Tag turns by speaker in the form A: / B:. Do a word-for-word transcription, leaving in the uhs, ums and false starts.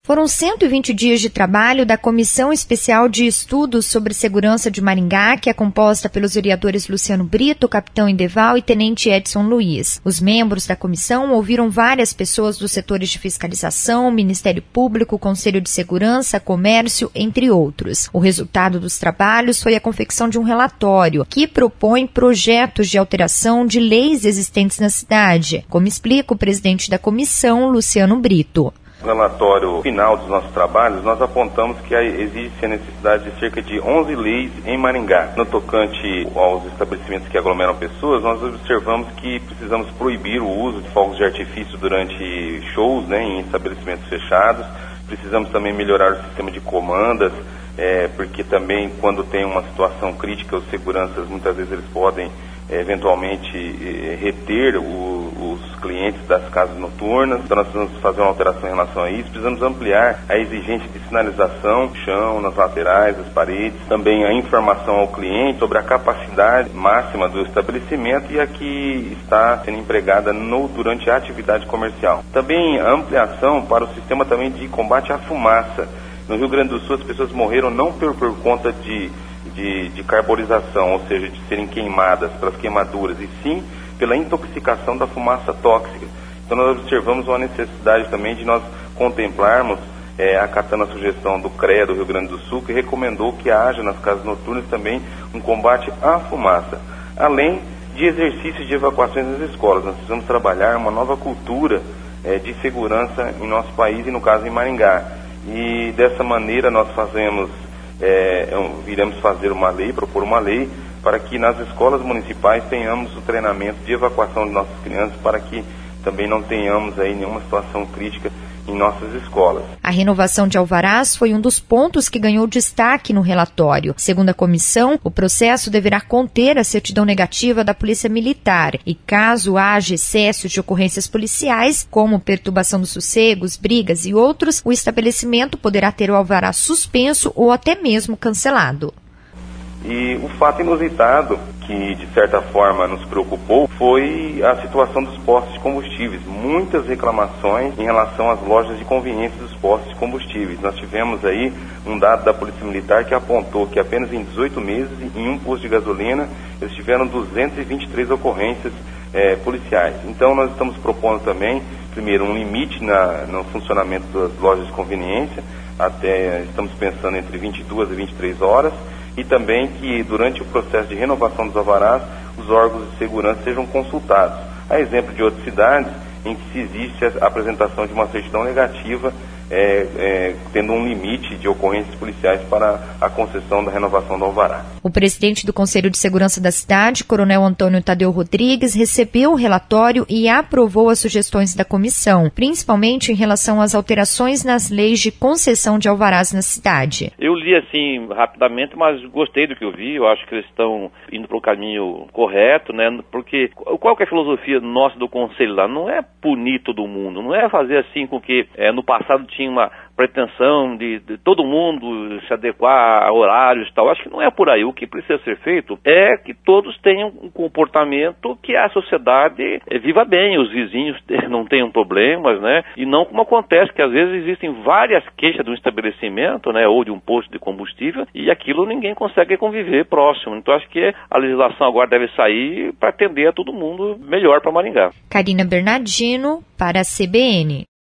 A: Foram cento e vinte dias de trabalho da Comissão Especial de Estudos sobre Segurança de Maringá, que é composta pelos vereadores Luciano Brito, Capitão Indeval e Tenente Edson Luiz. Os membros da comissão ouviram várias pessoas dos setores de fiscalização, Ministério Público, Conselho de Segurança, Comércio, entre outros. O resultado dos trabalhos foi a confecção de um relatório que propõe projetos de alteração de leis existentes na cidade, como explica o presidente da comissão, Luciano Brito.
B: No relatório final dos nossos trabalhos, nós apontamos que existe a necessidade de cerca de onze leis em Maringá. No tocante aos estabelecimentos que aglomeram pessoas, nós observamos que precisamos proibir o uso de fogos de artifício durante shows, né, em estabelecimentos fechados. Precisamos também melhorar o sistema de comandas, é, porque também quando tem uma situação crítica, os seguranças muitas vezes eles podem é, eventualmente é, reter o, os clientes das casas noturnas. Então nós precisamos fazer uma alteração em relação a isso. Precisamos ampliar a exigência de sinalização no chão, nas laterais, nas paredes. Também a informação ao cliente sobre a capacidade máxima do estabelecimento e a que está sendo empregada no, durante a atividade comercial. Também a ampliação para o sistema também de combate à fumaça. No Rio Grande do Sul as pessoas morreram não por, por conta de, de, de carbonização, ou seja, de serem queimadas pelas queimaduras, e sim pela intoxicação da fumaça tóxica. Então nós observamos uma necessidade também de nós contemplarmos, é, acatando a sugestão do C R E A do Rio Grande do Sul, que recomendou que haja nas casas noturnas também um combate à fumaça, além de exercícios de evacuações nas escolas. Nós precisamos trabalhar uma nova cultura é, de segurança em nosso país e, no caso, em Maringá. E dessa maneira nós fazemos, é, iremos fazer uma lei, propor uma lei, para que nas escolas municipais tenhamos o treinamento de evacuação de nossas crianças, para que também não tenhamos aí nenhuma situação crítica em nossas escolas.
A: A renovação de alvarás foi um dos pontos que ganhou destaque no relatório. Segundo a comissão, o processo deverá conter a certidão negativa da Polícia Militar e, caso haja excessos de ocorrências policiais, como perturbação dos sossegos, brigas e outros, o estabelecimento poderá ter o alvará suspenso ou até mesmo cancelado.
B: E o fato inusitado que, de certa forma, nos preocupou foi a situação dos postos de combustíveis. Muitas reclamações em relação às lojas de conveniência dos postos de combustíveis. Nós tivemos aí um dado da Polícia Militar que apontou que apenas em dezoito meses, em um posto de gasolina, eles tiveram duzentas e vinte e três ocorrências é, policiais. Então nós estamos propondo também, primeiro, um limite na, no funcionamento das lojas de conveniência, até estamos pensando entre vinte e duas e vinte e três horas, e também que durante o processo de renovação dos alvarás, os órgãos de segurança sejam consultados. A exemplo de outras cidades em que se existe a apresentação de uma certidão negativa, é, é, tendo um limite de ocorrências policiais para a concessão da renovação do alvará.
A: O presidente do Conselho de Segurança da cidade, Coronel Antônio Tadeu Rodrigues, recebeu o relatório e aprovou as sugestões da comissão, principalmente em relação às alterações nas leis de concessão de alvarás na cidade.
C: Eu li assim rapidamente, mas gostei do que eu vi. Eu acho que eles estão indo para o caminho correto, né? Porque qual que é a filosofia nossa do Conselho lá? Não é punir todo mundo, não é fazer assim com que é, no passado tinha uma pretensão de, de todo mundo se adequar a horários e tal. Acho que não é por aí. O que precisa ser feito é que todos tenham um comportamento que a sociedade viva bem, os vizinhos não tenham problemas, né? E não como acontece, que às vezes existem várias queixas de um estabelecimento, né, ou de um posto de combustível, e aquilo ninguém consegue conviver próximo. Então acho que a legislação agora deve sair para atender a todo mundo melhor para Maringá.
A: Karina Bernardino, para a C B N.